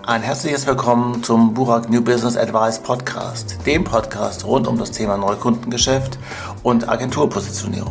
Ein herzliches Willkommen zum Burak New Business Advice Podcast, dem Podcast rund um das Thema Neukundengeschäft und Agenturpositionierung.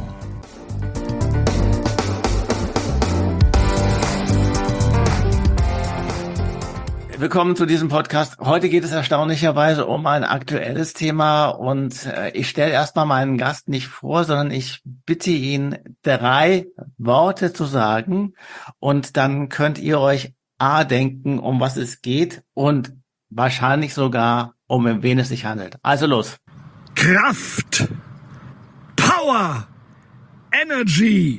Willkommen zu diesem Podcast. Heute geht es erstaunlicherweise um ein aktuelles Thema und ich stelle erstmal meinen Gast nicht vor, sondern ich bitte ihn, 3 Worte zu sagen und dann könnt ihr euch denken, um was es geht und wahrscheinlich sogar, um wen es sich handelt. Also los. Kraft, Power, Energy.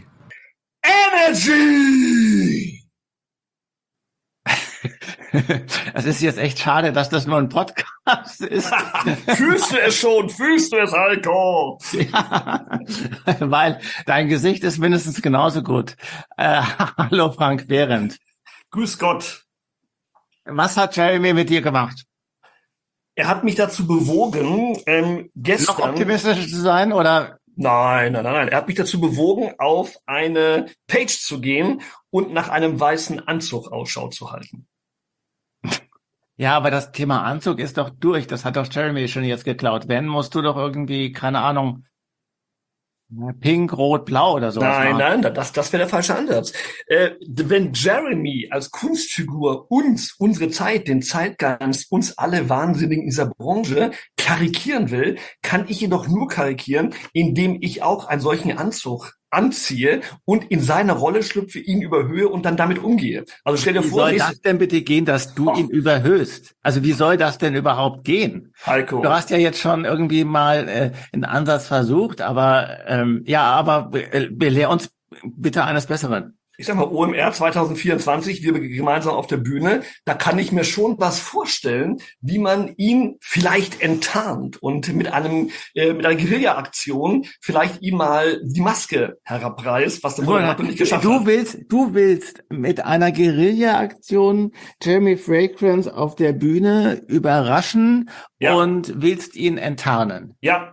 Es ist jetzt echt schade, dass das nur ein Podcast ist. Fühlst du es schon? Fühlst du es, Heiko? Ja, weil dein Gesicht ist mindestens genauso gut. Hallo Frank Behrendt. Grüß Gott. Was hat Jeremy mit dir gemacht? Er hat mich dazu bewogen, gestern... Noch optimistisch zu sein, oder? Nein. Er hat mich dazu bewogen, auf eine Page zu gehen und nach einem weißen Anzug Ausschau zu halten. Ja, aber das Thema Anzug ist doch durch. Das hat doch Jeremy schon jetzt geklaut. Wenn, musst du doch irgendwie, keine Ahnung, pink, rot, blau oder so. Nein, das wäre der falsche Ansatz. Wenn Jeremy als Kunstfigur unsere Zeit, den Zeitgeist, uns alle Wahnsinnigen in dieser Branche karikieren will, kann ich ihn doch nur karikieren, indem ich auch einen solchen Anzug anziehe und in seine Rolle schlüpfe, ihn überhöhe und dann damit umgehe. Also stell dir vor, wie soll das denn bitte gehen, dass du ihn überhöhst? Also wie soll das denn überhaupt gehen? Heiko. Du hast ja jetzt schon irgendwie mal einen Ansatz versucht, aber belehr uns bitte eines Besseren. Ich sag mal, OMR 2024, wir gemeinsam auf der Bühne, da kann ich mir schon was vorstellen, wie man ihn vielleicht enttarnt und mit einer Guerilla-Aktion vielleicht ihm mal die Maske herabreißt, was der Moderator nicht geschafft hat. Du willst mit einer Guerilla-Aktion Jeremy Fragrance auf der Bühne überraschen und willst ihn enttarnen. Ja.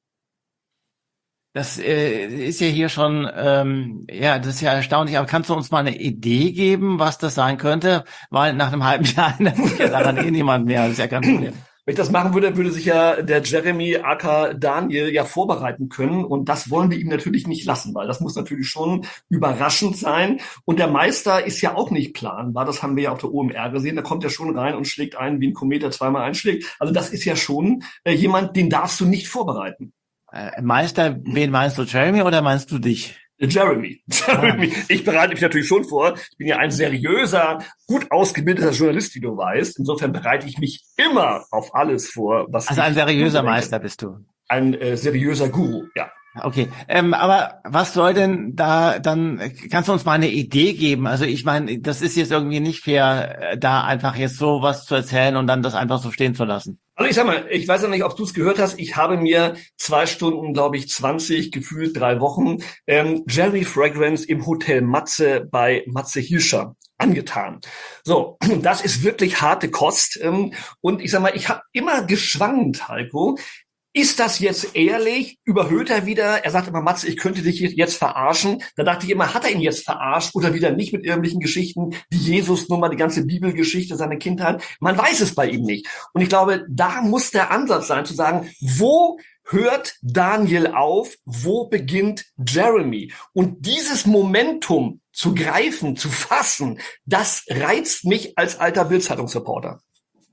Das ist ja hier schon, das ist ja erstaunlich. Aber kannst du uns mal eine Idee geben, was das sein könnte? Weil nach einem halben Jahr ändert sich ja daran niemand mehr. Das ist ja kein Problem. Wenn ich das machen würde, würde sich ja der Jeremy aka Daniel ja vorbereiten können. Und das wollen wir ihm natürlich nicht lassen, weil das muss natürlich schon überraschend sein. Und der Meister ist ja auch nicht planbar. Das haben wir ja auf der OMR gesehen. Da kommt er schon rein und schlägt ein, wie ein Komet, der zweimal einschlägt. Also das ist ja schon jemand, den darfst du nicht vorbereiten. Meister, wen meinst du, Jeremy oder meinst du dich? Jeremy. Ich bereite mich natürlich schon vor. Ich bin ja ein seriöser, gut ausgebildeter Journalist, wie du weißt. Insofern bereite ich mich immer auf alles vor, was Also ein seriöser Meister bist du. Ein seriöser Guru, ja. Okay, aber was soll denn da dann, kannst du uns mal eine Idee geben? Also ich meine, das ist jetzt irgendwie nicht fair, da einfach jetzt so was zu erzählen und dann das einfach so stehen zu lassen. Also ich sag mal, ich weiß ja nicht, ob du es gehört hast, ich habe mir 2 Stunden, glaube ich, 20, gefühlt 3 Wochen, Jeremy Fragrance im Hotel Matze bei Matze Hilscher angetan. So, das ist wirklich harte Kost. Und ich sag mal, ich habe immer geschwankt, Heiko. Ist das jetzt ehrlich? Überhöht er wieder? Er sagt immer, Matze, ich könnte dich jetzt verarschen. Da dachte ich immer, hat er ihn jetzt verarscht oder wieder nicht mit irgendwelchen Geschichten, die Jesus-Nummer, die ganze Bibelgeschichte, seine Kindheit? Man weiß es bei ihm nicht. Und ich glaube, da muss der Ansatz sein, zu sagen, wo hört Daniel auf? Wo beginnt Jeremy? Und dieses Momentum zu greifen, zu fassen, das reizt mich als alter Bild-Zeitungsreporter.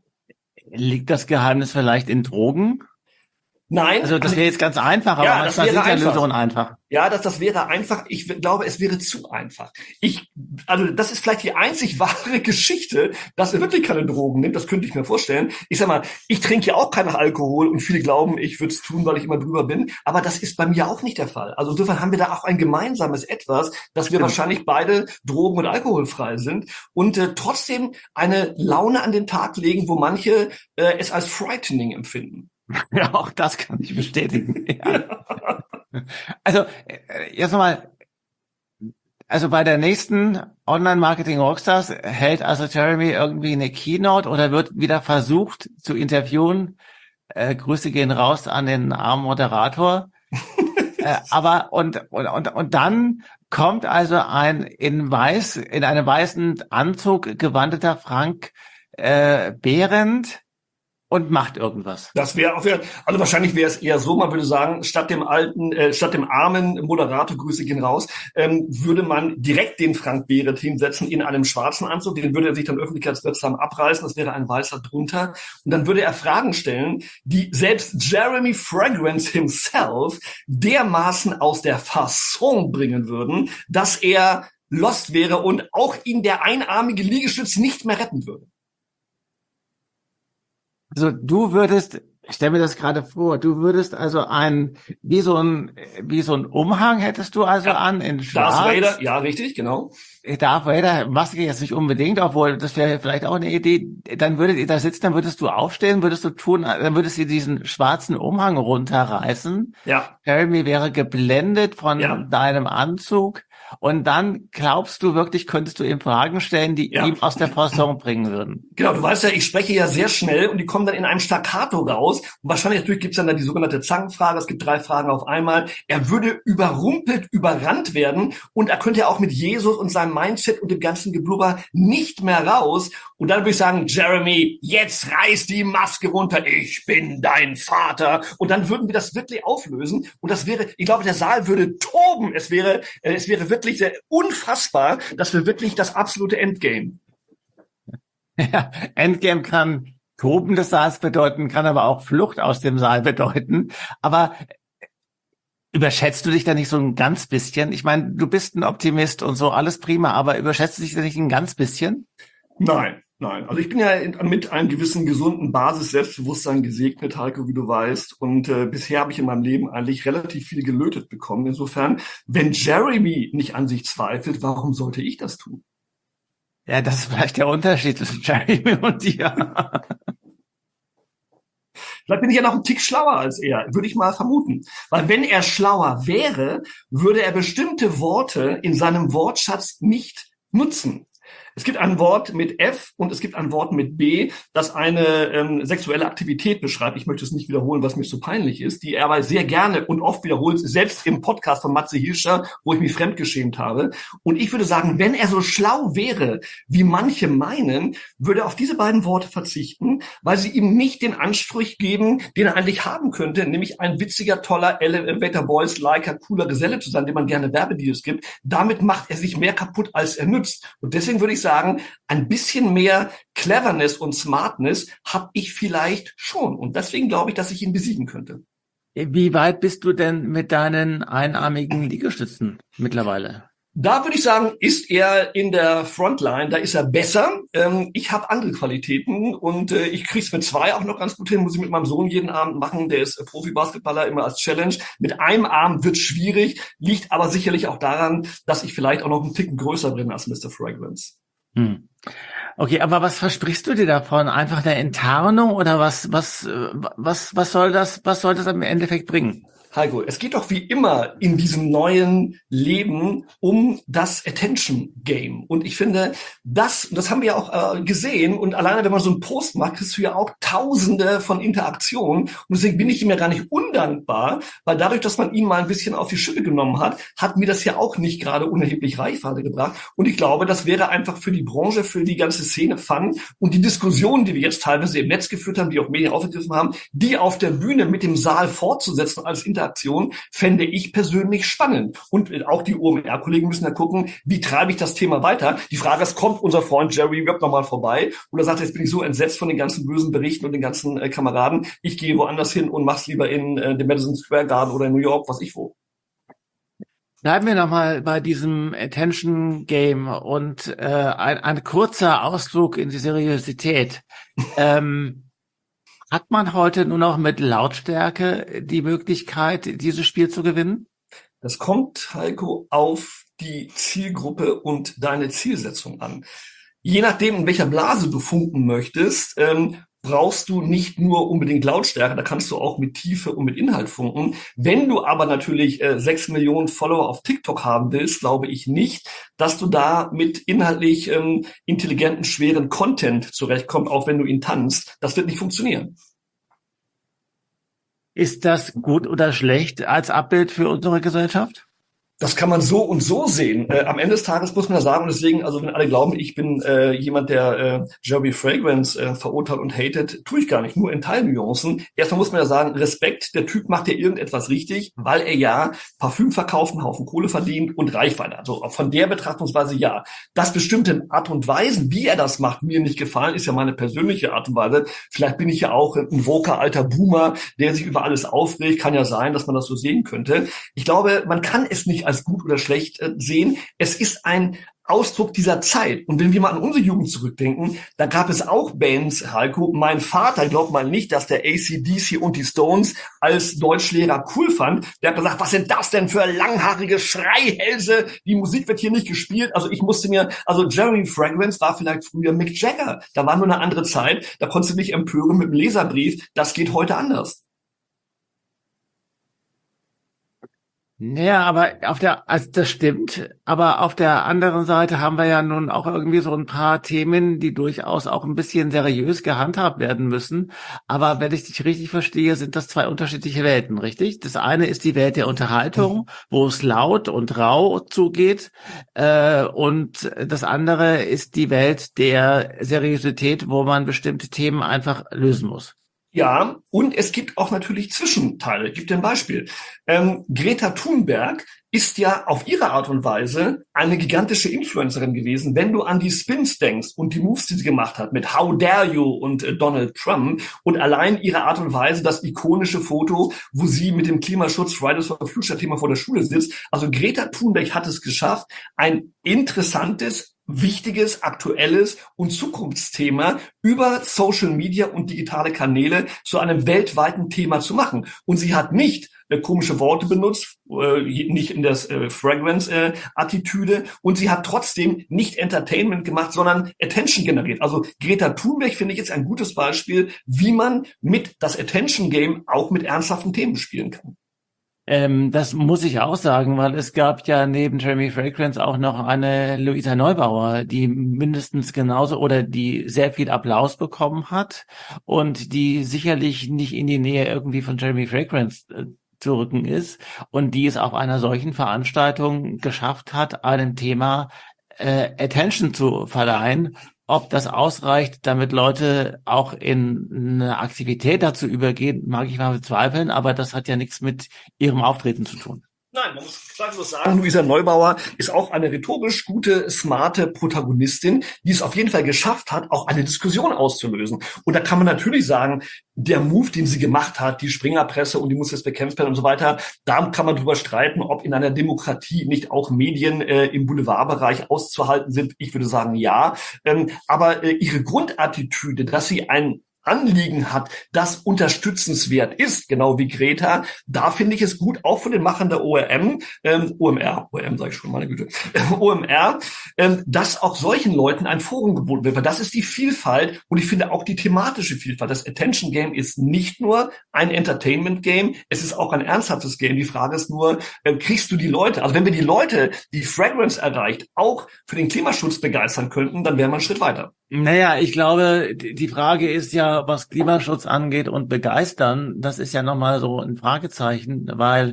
Liegt das Geheimnis vielleicht in Drogen? Nein. Also das wäre jetzt ganz einfach, aber ja, manchmal sind ja Lösungen einfach. Ja, das wäre einfach. Ich glaube, es wäre zu einfach. Also das ist vielleicht die einzig wahre Geschichte, dass er wirklich keine Drogen nimmt. Das könnte ich mir vorstellen. Ich sag mal, ich trinke ja auch keinen Alkohol und viele glauben, ich würde es tun, weil ich immer drüber bin. Aber das ist bei mir auch nicht der Fall. Also insofern haben wir da auch ein gemeinsames Etwas, dass wir wahrscheinlich beide drogen- und alkoholfrei sind und trotzdem eine Laune an den Tag legen, wo manche es als frightening empfinden. Ja, auch das kann ich bestätigen. Ja. Also, jetzt nochmal, also bei der nächsten Online-Marketing-Rockstars hält also Jeremy irgendwie eine Keynote oder wird wieder versucht zu interviewen. Grüße gehen raus an den armen Moderator. Aber und dann kommt also ein in einem weißen Anzug gewandeter Frank Behrend und macht irgendwas. Das wäre auch, also wahrscheinlich wäre es eher so, man würde sagen, statt dem armen Moderator, Grüße gehen raus, würde man direkt den Frank Behrend hinsetzen in einem schwarzen Anzug, den würde er sich dann öffentlichkeitswirksam abreißen, das wäre ein weißer drunter, und dann würde er Fragen stellen, die selbst Jeremy Fragrance himself dermaßen aus der Fasson bringen würden, dass er lost wäre und auch ihn der einarmige Liegestütz nicht mehr retten würde. Also du würdest, ich stelle mir das gerade vor, du würdest also wie so ein Umhang hättest du also an in Schwarz. Darth Vader, ja, richtig, genau. Darth Vader, Maske jetzt nicht unbedingt, obwohl das wäre vielleicht auch eine Idee. Dann würdet ihr da sitzen, dann würdest du aufstehen, dann würdest du diesen schwarzen Umhang runterreißen. Ja. Jeremy wäre geblendet von deinem Anzug. Und dann glaubst du wirklich, könntest du ihm Fragen stellen, die ihm aus der Fasson bringen würden. Genau, du weißt ja, ich spreche ja sehr schnell und die kommen dann in einem Staccato raus. Und wahrscheinlich natürlich gibt's dann die sogenannte Zangenfrage. Es gibt 3 Fragen auf einmal. Er würde überrannt werden und er könnte ja auch mit Jesus und seinem Mindset und dem ganzen Geblubber nicht mehr raus. Und dann würde ich sagen, Jeremy, jetzt reiß die Maske runter. Ich bin dein Vater. Und dann würden wir das wirklich auflösen. Und das wäre, ich glaube, der Saal würde toben. Es wäre wirklich sehr unfassbar, dass wir wirklich das absolute Endgame. Ja, Endgame kann Toben des Saals bedeuten, kann aber auch Flucht aus dem Saal bedeuten. Aber überschätzt du dich da nicht so ein ganz bisschen? Ich meine, du bist ein Optimist und so, alles prima, aber überschätzt du dich da nicht ein ganz bisschen? Nein. Also ich bin ja mit einem gewissen gesunden Basis-Selbstbewusstsein gesegnet, Heiko, wie du weißt. Und bisher habe ich in meinem Leben eigentlich relativ viel gelötet bekommen. Insofern, wenn Jeremy nicht an sich zweifelt, warum sollte ich das tun? Ja, das ist vielleicht der Unterschied zwischen Jeremy und dir. Vielleicht bin ich ja noch einen Tick schlauer als er, würde ich mal vermuten. Weil wenn er schlauer wäre, würde er bestimmte Worte in seinem Wortschatz nicht nutzen. Es gibt ein Wort mit F und es gibt ein Wort mit B, das eine sexuelle Aktivität beschreibt. Ich möchte es nicht wiederholen, was mir so peinlich ist, die er aber sehr gerne und oft wiederholt, selbst im Podcast von Matze Hilscher, wo ich mich fremdgeschämt habe. Und ich würde sagen, wenn er so schlau wäre, wie manche meinen, würde er auf diese beiden Worte verzichten, weil sie ihm nicht den Anspruch geben, den er eigentlich haben könnte, nämlich ein witziger, toller Elevator Boys-liker, cooler Geselle zu sein, dem man gerne Werbedeals gibt. Damit macht er sich mehr kaputt, als er nützt. Und deswegen würde ich sagen, ein bisschen mehr Cleverness und Smartness habe ich vielleicht schon. Und deswegen glaube ich, dass ich ihn besiegen könnte. Wie weit bist du denn mit deinen einarmigen Liegestützen mittlerweile? Da würde ich sagen, ist er in der Frontline, da ist er besser. Ich habe andere Qualitäten und ich kriege es mit 2 auch noch ganz gut hin, muss ich mit meinem Sohn jeden Abend machen, der ist Profi-Basketballer, immer als Challenge. Mit einem Arm wird schwierig, liegt aber sicherlich auch daran, dass ich vielleicht auch noch einen Ticken größer bin als Mr. Fragrance. Okay, aber was versprichst du dir davon? Einfach eine Enttarnung oder was soll das im Endeffekt bringen? Heiko, es geht doch wie immer in diesem neuen Leben um das Attention Game. Und ich finde, das haben wir ja auch gesehen. Und alleine, wenn man so einen Post macht, kriegst du ja auch Tausende von Interaktionen. Und deswegen bin ich ihm ja gar nicht undankbar, weil dadurch, dass man ihn mal ein bisschen auf die Schippe genommen hat mir das ja auch nicht gerade unerheblich Reichweite gebracht. Und ich glaube, das wäre einfach für die Branche, für die ganze Szene Fun. Und die Diskussionen, die wir jetzt teilweise im Netz geführt haben, die auch Medien aufgegriffen haben, die auf der Bühne mit dem Saal fortzusetzen als Interaktion, fände ich persönlich spannend. Und auch die OMR-Kollegen müssen ja gucken, wie treibe ich das Thema weiter. Die Frage ist, kommt unser Freund Jerry Webb nochmal vorbei? Oder sagt er, jetzt bin ich so entsetzt von den ganzen bösen Berichten und den ganzen Kameraden, ich gehe woanders hin und mach's lieber in dem Madison Square Garden oder in New York, was ich wo. Bleiben wir nochmal bei diesem Attention Game und ein kurzer Ausflug in die Seriosität. Hat man heute nur noch mit Lautstärke die Möglichkeit, dieses Spiel zu gewinnen? Das kommt, Heiko, auf die Zielgruppe und deine Zielsetzung an. Je nachdem, in welcher Blase du funken möchtest, brauchst du nicht nur unbedingt Lautstärke, da kannst du auch mit Tiefe und mit Inhalt funken. Wenn du aber natürlich 6 Millionen Follower auf TikTok haben willst, glaube ich nicht, dass du da mit inhaltlich intelligenten, schweren Content zurechtkommst, auch wenn du ihn tanzt. Das wird nicht funktionieren. Ist das gut oder schlecht als Abbild für unsere Gesellschaft? Das kann man so und so sehen. Am Ende des Tages muss man ja sagen, und deswegen, also wenn alle glauben, ich bin jemand, der Jeremy Fragrance verurteilt und hatet, tue ich gar nicht, nur in Teilnuancen. Erstmal muss man ja sagen, Respekt, der Typ macht ja irgendetwas richtig, weil er ja Parfüm verkauft, einen Haufen Kohle verdient und Reichweite. Also von der Betrachtungsweise ja. Dass bestimmte Art und Weisen, wie er das macht, mir nicht gefallen, ist ja meine persönliche Art und Weise. Vielleicht bin ich ja auch ein woker alter Boomer, der sich über alles aufregt. Kann ja sein, dass man das so sehen könnte. Ich glaube, man kann es nicht als gut oder schlecht sehen. Es ist ein Ausdruck dieser Zeit. Und wenn wir mal an unsere Jugend zurückdenken, da gab es auch Bands, Heiko. Mein Vater glaubt mal nicht, dass der AC/DC und die Stones als Deutschlehrer cool fand. Der hat gesagt, was sind das denn für langhaarige Schreihälse? Die Musik wird hier nicht gespielt. Also Jeremy Fragrance war vielleicht früher Mick Jagger. Da war nur eine andere Zeit. Da konntest du dich empören mit einem Leserbrief. Das geht heute anders. Ja, aber also das stimmt, aber auf der anderen Seite haben wir ja nun auch irgendwie so ein paar Themen, die durchaus auch ein bisschen seriös gehandhabt werden müssen. Aber wenn ich dich richtig verstehe, sind das zwei unterschiedliche Welten, richtig? Das eine ist die Welt der Unterhaltung, wo es laut und rau zugeht, und das andere ist die Welt der Seriosität, wo man bestimmte Themen einfach lösen muss. Ja, und es gibt auch natürlich Zwischenteile. Ich gebe dir ein Beispiel. Greta Thunberg ist ja auf ihre Art und Weise eine gigantische Influencerin gewesen. Wenn du an die Spins denkst und die Moves, die sie gemacht hat mit How Dare You und Donald Trump und allein ihre Art und Weise, das ikonische Foto, wo sie mit dem Klimaschutz Fridays for Future Thema vor der Schule sitzt. Also Greta Thunberg hat es geschafft, ein interessantes, wichtiges, aktuelles und Zukunftsthema über Social Media und digitale Kanäle zu einem weltweiten Thema zu machen. Und sie hat nicht komische Worte benutzt, nicht in das Fragrance-Attitüde, und sie hat trotzdem nicht Entertainment gemacht, sondern Attention generiert. Also Greta Thunberg finde ich jetzt ein gutes Beispiel, wie man mit das Attention-Game auch mit ernsthaften Themen spielen kann. Das muss ich auch sagen, weil es gab ja neben Jeremy Fragrance auch noch eine Luisa Neubauer, die mindestens genauso oder die sehr viel Applaus bekommen hat und die sicherlich nicht in die Nähe irgendwie von Jeremy Fragrance zu rücken ist und die es auf einer solchen Veranstaltung geschafft hat, einem Thema Attention zu verleihen. Ob das ausreicht, damit Leute auch in eine Aktivität dazu übergehen, mag ich mal bezweifeln, aber das hat ja nichts mit ihrem Auftreten zu tun. Nein, man muss zweifellos sagen, Luisa Neubauer ist auch eine rhetorisch gute, smarte Protagonistin, die es auf jeden Fall geschafft hat, auch eine Diskussion auszulösen. Und da kann man natürlich sagen, der Move, den sie gemacht hat, die Springerpresse und die muss jetzt bekämpft werden und so weiter, da kann man drüber streiten, ob in einer Demokratie nicht auch Medien im Boulevardbereich auszuhalten sind. Ich würde sagen, ja. Aber ihre Grundattitüde, dass sie ein Anliegen hat, das unterstützenswert ist, genau wie Greta, da finde ich es gut, auch von den Machern der OMR sage ich schon, meine Güte, OMR, dass auch solchen Leuten ein Forum geboten wird, weil das ist die Vielfalt und ich finde auch die thematische Vielfalt. Das Attention Game ist nicht nur ein Entertainment Game, es ist auch ein ernsthaftes Game. Die Frage ist nur, kriegst du die Leute, also wenn wir die Leute, die Fragrance erreicht, auch für den Klimaschutz begeistern könnten, dann wären wir einen Schritt weiter. Naja, ich glaube, die Frage ist ja, was Klimaschutz angeht und begeistern, das ist ja nochmal so ein Fragezeichen, weil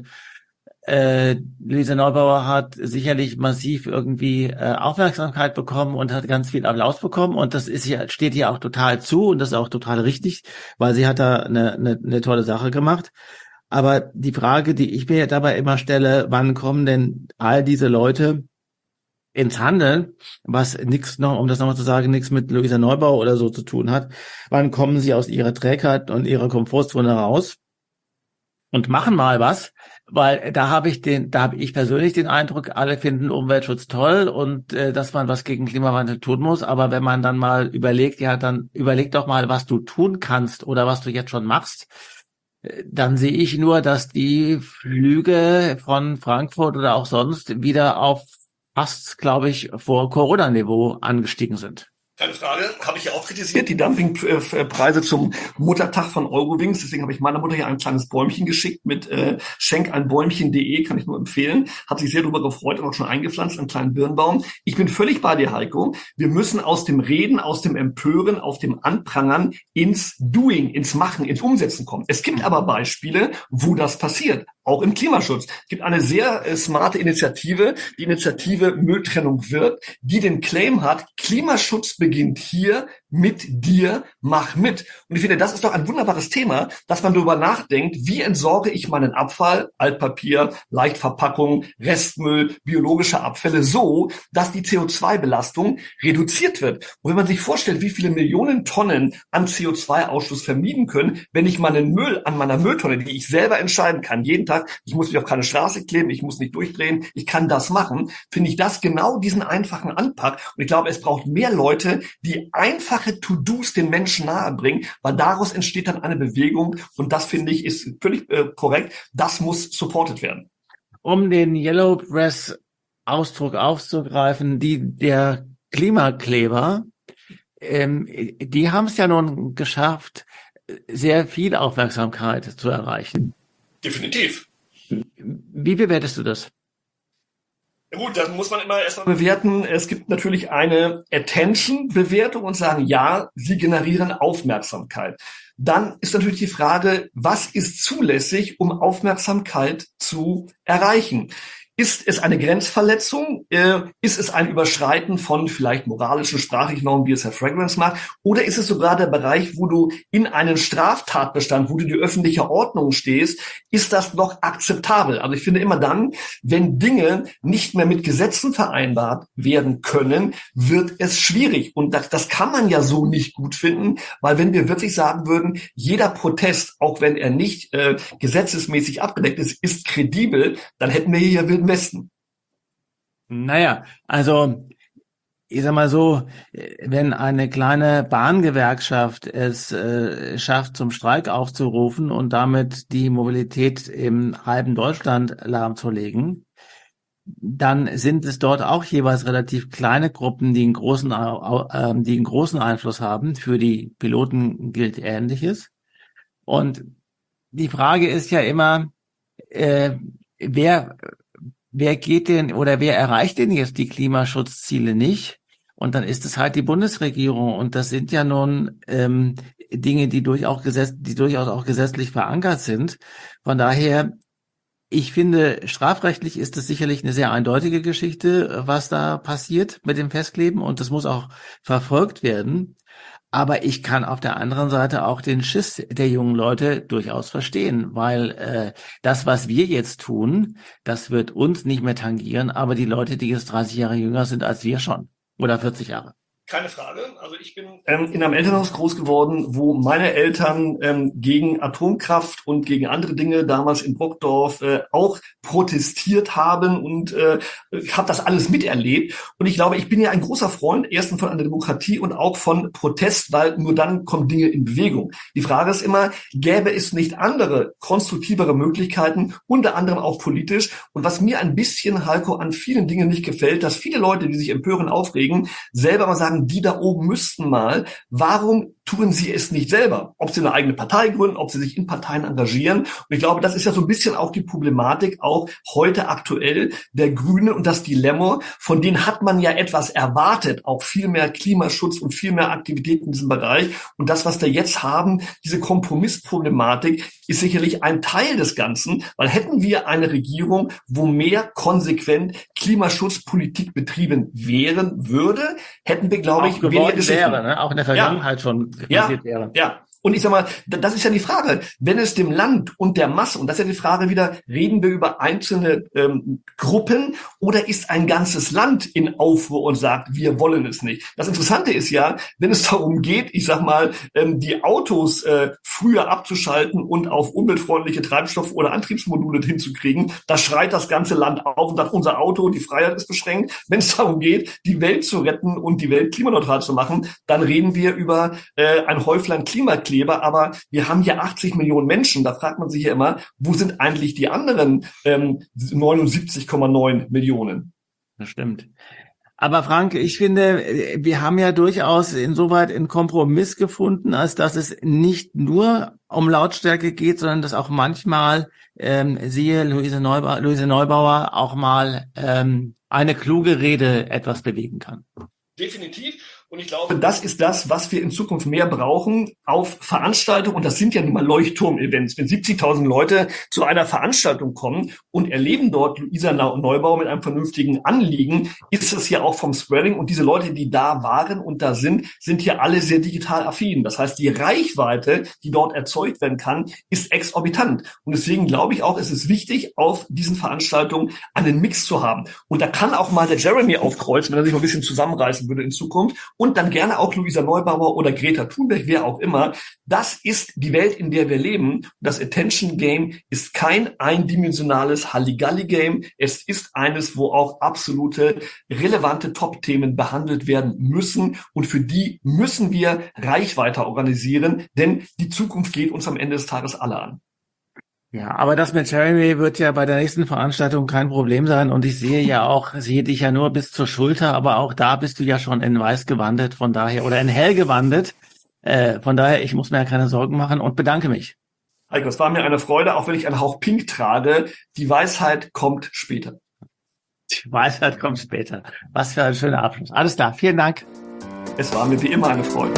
Luisa Neubauer hat sicherlich massiv irgendwie Aufmerksamkeit bekommen und hat ganz viel Applaus bekommen und das ist ja, steht ihr auch total zu und das ist auch total richtig, weil sie hat da eine tolle Sache gemacht. Aber die Frage, die ich mir dabei immer stelle, wann kommen denn all diese Leute ins Handeln, was nichts noch, um das nochmal zu sagen, nichts mit Luisa Neubauer oder so zu tun hat. Wann kommen sie aus ihrer Trägheit und ihrer Komfortzone raus und machen mal was? Weil da habe ich persönlich den Eindruck, alle finden Umweltschutz toll und dass man was gegen Klimawandel tun muss. Aber wenn man dann mal überlegt, ja, dann überleg doch mal, was du tun kannst oder was du jetzt schon machst. Dann sehe ich nur, dass die Flüge von Frankfurt oder auch sonst wieder auf fast, glaube ich, vor Corona-Niveau angestiegen sind. Keine Frage, habe ich ja auch kritisiert, die Dumpingpreise zum Muttertag von Eurowings. Deswegen habe ich meiner Mutter hier ein kleines Bäumchen geschickt mit schenkeinbäumchen.de, kann ich nur empfehlen. Hat sich sehr darüber gefreut und auch schon eingepflanzt, einen kleinen Birnbaum. Ich bin völlig bei dir, Heiko. Wir müssen aus dem Reden, aus dem Empören, aus dem Anprangern ins Doing, ins Machen, ins Umsetzen kommen. Es gibt aber Beispiele, wo das passiert. auch im Klimaschutz. Es gibt eine sehr smarte Initiative, die Initiative Mülltrennung wirkt, die den Claim hat, Klimaschutz beginnt hier mit dir, mach mit. Und ich finde, das ist doch ein wunderbares Thema, dass man darüber nachdenkt, wie entsorge ich meinen Abfall, Altpapier, Leichtverpackung, Restmüll, biologische Abfälle so, dass die CO2-Belastung reduziert wird. Und wenn man sich vorstellt, wie viele Millionen Tonnen an CO2-Ausstoß vermieden können, wenn ich meinen Müll an meiner Mülltonne, die ich selber entscheiden kann, jeden Tag, ich muss mich auf keine Straße kleben, ich muss nicht durchdrehen, ich kann das machen, finde ich das genau diesen einfachen Anpack. Und ich glaube, es braucht mehr Leute, die einfache To-Dos den Menschen nahebringen, weil daraus entsteht dann eine Bewegung und das, finde ich, ist völlig korrekt. Das muss supported werden. Um den Yellow Press Ausdruck aufzugreifen, der Klimakleber, die haben es ja nun geschafft, sehr viel Aufmerksamkeit zu erreichen. Definitiv. Wie bewertest du das? Gut, das muss man immer erstmal bewerten. Es gibt natürlich eine Attention-Bewertung und sagen, ja, sie generieren Aufmerksamkeit. Dann ist natürlich die Frage, was ist zulässig, um Aufmerksamkeit zu erreichen? Ist es eine Grenzverletzung? Ist es ein Überschreiten von vielleicht moralischen, sprachlichen Normen, wie es Herr Fragrance macht? Oder ist es sogar der Bereich, wo du in einen Straftatbestand, wo du die öffentliche Ordnung stehst, ist das noch akzeptabel? Also ich finde immer dann, wenn Dinge nicht mehr mit Gesetzen vereinbart werden können, wird es schwierig. Und das kann man ja so nicht gut finden, weil wenn wir wirklich sagen würden, jeder Protest, auch wenn er nicht gesetzesmäßig abgedeckt ist, ist kredibel, dann hätten wir hier Wilden Westen. Naja, also ich sag mal so, wenn eine kleine Bahngewerkschaft es schafft, zum Streik aufzurufen und damit die Mobilität im halben Deutschland lahmzulegen, dann sind es dort auch jeweils relativ kleine Gruppen, die einen großen Einfluss haben. Für die Piloten gilt Ähnliches. Und die Frage ist ja immer, wer geht denn oder wer erreicht denn jetzt die Klimaschutzziele nicht? Und dann ist es halt die Bundesregierung. Und das sind ja nun Dinge, die durchaus auch gesetzlich verankert sind. Von daher, ich finde, strafrechtlich ist es sicherlich eine sehr eindeutige Geschichte, was da passiert mit dem Festkleben. Und das muss auch verfolgt werden. Aber ich kann auf der anderen Seite auch den Schiss der jungen Leute durchaus verstehen, weil das, was wir jetzt tun, das wird uns nicht mehr tangieren, aber die Leute, die jetzt 30 Jahre jünger sind als wir schon oder 40 Jahre. Keine Frage. Also ich bin in einem Elternhaus groß geworden, wo meine Eltern gegen Atomkraft und gegen andere Dinge damals in Brockdorf auch protestiert haben und habe das alles miterlebt. Und ich glaube, ich bin ja ein großer Freund erstens von einer Demokratie und auch von Protest, weil nur dann kommen Dinge in Bewegung. Die Frage ist immer, gäbe es nicht andere, konstruktivere Möglichkeiten, unter anderem auch politisch? Und was mir ein bisschen, Heiko, an vielen Dingen nicht gefällt, dass viele Leute, die sich empören, aufregen, selber mal sagen, die da oben müssten mal, warum tun sie es nicht selber? Ob sie eine eigene Partei gründen, ob sie sich in Parteien engagieren. Und ich glaube, das ist ja so ein bisschen auch die Problematik, auch heute aktuell der Grünen und das Dilemma, von denen hat man ja etwas erwartet, auch viel mehr Klimaschutz und viel mehr Aktivität in diesem Bereich. Und das, was wir jetzt haben, diese Kompromissproblematik, ist sicherlich ein Teil des Ganzen, weil hätten wir eine Regierung, wo mehr konsequent Klimaschutzpolitik betrieben werden würde, hätten wir, glaube ich, weniger Geschichten. Ne? Auch in der Vergangenheit schon passiert wäre. Ja. Und ich sag mal, das ist ja die Frage, wenn es dem Land und der Masse, und das ist ja die Frage wieder, reden wir über einzelne Gruppen oder ist ein ganzes Land in Aufruhr und sagt, wir wollen es nicht? Das Interessante ist ja, wenn es darum geht, ich sag mal, die Autos früher abzuschalten und auf umweltfreundliche Treibstoff- oder Antriebsmodule hinzukriegen, da schreit das ganze Land auf und sagt, unser Auto, die Freiheit ist beschränkt. Wenn es darum geht, die Welt zu retten und die Welt klimaneutral zu machen, dann reden wir über ein Häuflein Klimakleber, aber wir haben hier 80 Millionen Menschen. Da fragt man sich ja immer, wo sind eigentlich die anderen 79,9 Millionen? Das stimmt. Aber Frank, ich finde, wir haben ja durchaus insoweit einen Kompromiss gefunden, als dass es nicht nur um Lautstärke geht, sondern dass auch manchmal, siehe Luise Neubauer, auch mal eine kluge Rede etwas bewegen kann. Definitiv. Und ich glaube, das ist das, was wir in Zukunft mehr brauchen auf Veranstaltungen. Und das sind ja nun mal Leuchtturm-Events. Wenn 70.000 Leute zu einer Veranstaltung kommen und erleben dort Luisa Neubauer mit einem vernünftigen Anliegen, ist es ja auch vom Spreading. Und diese Leute, die da waren und da sind ja alle sehr digital affin. Das heißt, die Reichweite, die dort erzeugt werden kann, ist exorbitant. Und deswegen glaube ich auch, es ist wichtig, auf diesen Veranstaltungen einen Mix zu haben. Und da kann auch mal der Jeremy aufkreuzen, wenn er sich mal ein bisschen zusammenreißen würde in Zukunft. Und dann gerne auch Luisa Neubauer oder Greta Thunberg, wer auch immer. Das ist die Welt, in der wir leben. Das Attention Game ist kein eindimensionales Halligalli-Game. Es ist eines, wo auch absolute relevante Top-Themen behandelt werden müssen. Und für die müssen wir Reichweite organisieren, denn die Zukunft geht uns am Ende des Tages alle an. Ja, aber das mit Jeremy wird ja bei der nächsten Veranstaltung kein Problem sein. Und ich sehe dich ja nur bis zur Schulter, aber auch da bist du ja schon in weiß gewandet, von daher, oder in hell gewandet. Von daher, ich muss mir ja keine Sorgen machen und bedanke mich. Heiko, es war mir eine Freude, auch wenn ich einen Hauch Pink trage. Die Weisheit kommt später. Die Weisheit kommt später. Was für ein schöner Abschluss. Alles klar, vielen Dank. Es war mir wie immer eine Freude.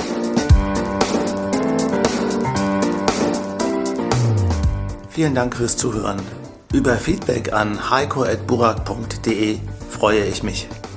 Vielen Dank fürs Zuhören. Über Feedback an heiko@burak.de freue ich mich.